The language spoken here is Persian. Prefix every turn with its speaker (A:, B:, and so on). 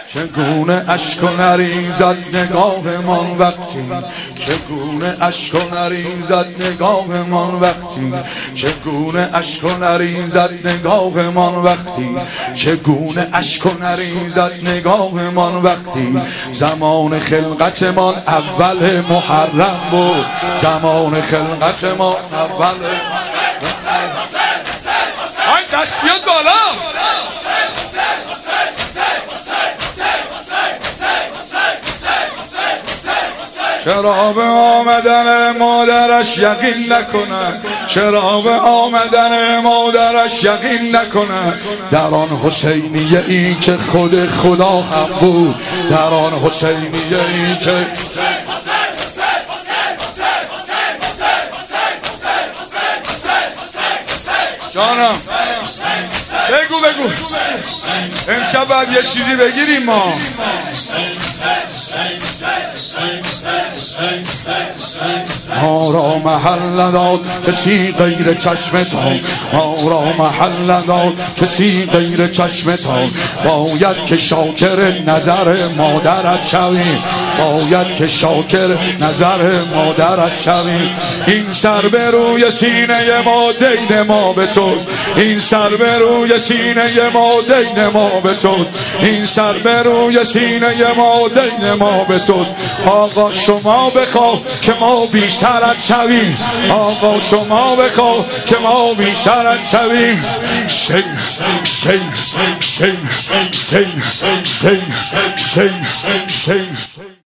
A: چگونه اشک و نریزد نگاهمان وقتی، چگونه اشک و نریزد نگاهمان وقتی، چگونه اشک و نریزد نگاهمان وقتی، چگونه اشک و نریزد نگاهمان وقتی. زمان خلقتمان اول محرم بود، زمان خلقتمان اول. آی دست بیاد بالا. چرا به آمدن مادرش یقین نکنه، چرا به آمدن مادرش یقین نکنه. در آن حسینیه ای که خود خدا هم بود، در آن حسینیه ای که جانم بگو امشب باید یه چیزی بگیریم ما. ما را محل نداد کسی غیر چشم تو، ما را محل نداد کسی غیر چشم تو. باید که شاکر نظر مادرت شوی، باید که شاکر نظر مادرت شوی. این سر به روی سینه ما دین ما به توست، این سر به روی سینه ما دین ما به توست، این سر به روی سینه ما دین ما به توست. آقا شما بخواه که ما بیشترت شویم، آقا شما بخواه که ما بیشترت شویم. شین شین شین شین شین شین شین شین